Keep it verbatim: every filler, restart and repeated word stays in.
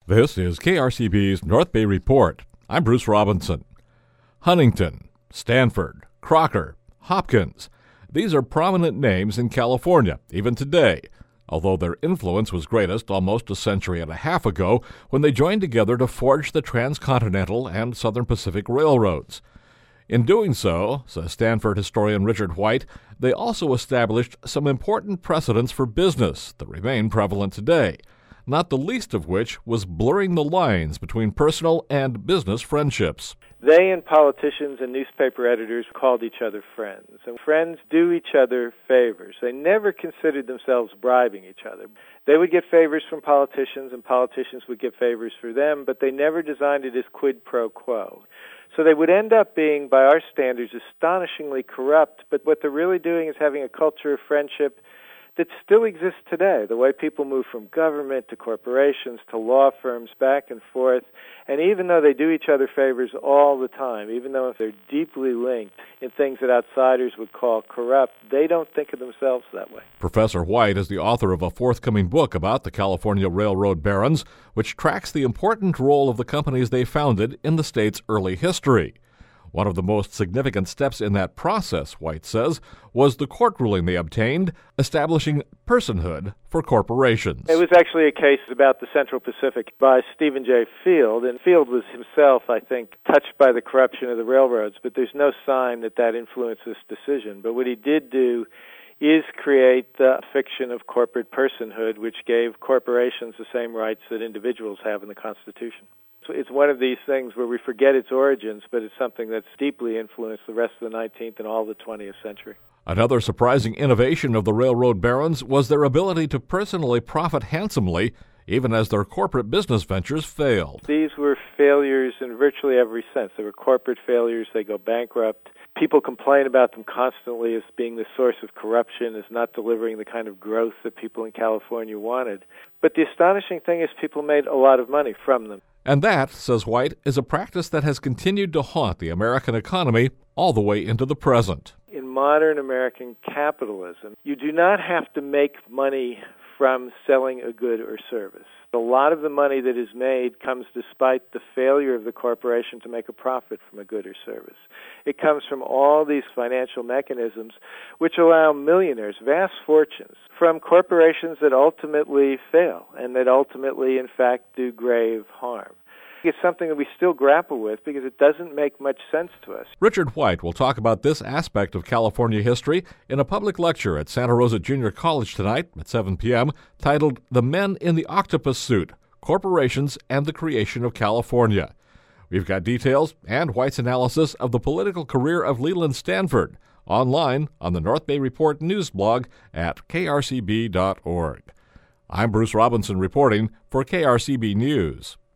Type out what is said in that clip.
This is K R C B's North Bay Report. I'm Bruce Robinson. Huntington, Stanford, Crocker, Hopkins. These are prominent names in California, even today, although their influence was greatest almost a century and a half ago when they joined together to forge the transcontinental and Southern Pacific railroads. In doing so, says Stanford historian Richard White, they also established some important precedents for business that remain prevalent today, not the least of which was blurring the lines between personal and business friendships. They and politicians and newspaper editors called each other friends, and friends do each other favors. They never considered themselves bribing each other. They would get favors from politicians, and politicians would get favors for them, but they never designed it as quid pro quo. So they would end up being, by our standards, astonishingly corrupt, but what they're really doing is having a culture of friendship that still exists today, the way people move from government to corporations to law firms back and forth. And even though they do each other favors all the time, even though they're deeply linked in things that outsiders would call corrupt, they don't think of themselves that way. Professor White is the author of a forthcoming book about the California Railroad Barons, which tracks the important role of the companies they founded in the state's early history. One of the most significant steps in that process, White says, was the court ruling they obtained establishing personhood for corporations. It was actually a case about the Central Pacific by Stephen J. Field, and Field was himself, I think, touched by the corruption of the railroads, but there's no sign that that influenced this decision. But what he did do is create the fiction of corporate personhood, which gave corporations the same rights that individuals have in the Constitution. It's one of these things where we forget its origins, but it's something that's deeply influenced the rest of the nineteenth and all the twentieth century. Another surprising innovation of the railroad barons was their ability to personally profit handsomely, even as their corporate business ventures failed. These were failures in virtually every sense. They were corporate failures. They go bankrupt. People complain about them constantly as being the source of corruption, as not delivering the kind of growth that people in California wanted. But the astonishing thing is people made a lot of money from them. And that, says White, is a practice that has continued to haunt the American economy all the way into the present. In modern American capitalism, you do not have to make money from selling a good or service. A lot of the money that is made comes despite the failure of the corporation to make a profit from a good or service. It comes from all these financial mechanisms which allow millionaires vast fortunes from corporations that ultimately fail and that ultimately, in fact, do grave harm. It's something that we still grapple with because it doesn't make much sense to us. Richard White will talk about this aspect of California history in a public lecture at Santa Rosa Junior College tonight at seven p.m. titled The Men in the Octopus Suit, Corporations and the Creation of California. We've got details and White's analysis of the political career of Leland Stanford online on the North Bay Report news blog at k r c b dot org. I'm Bruce Robinson reporting for K R C B News.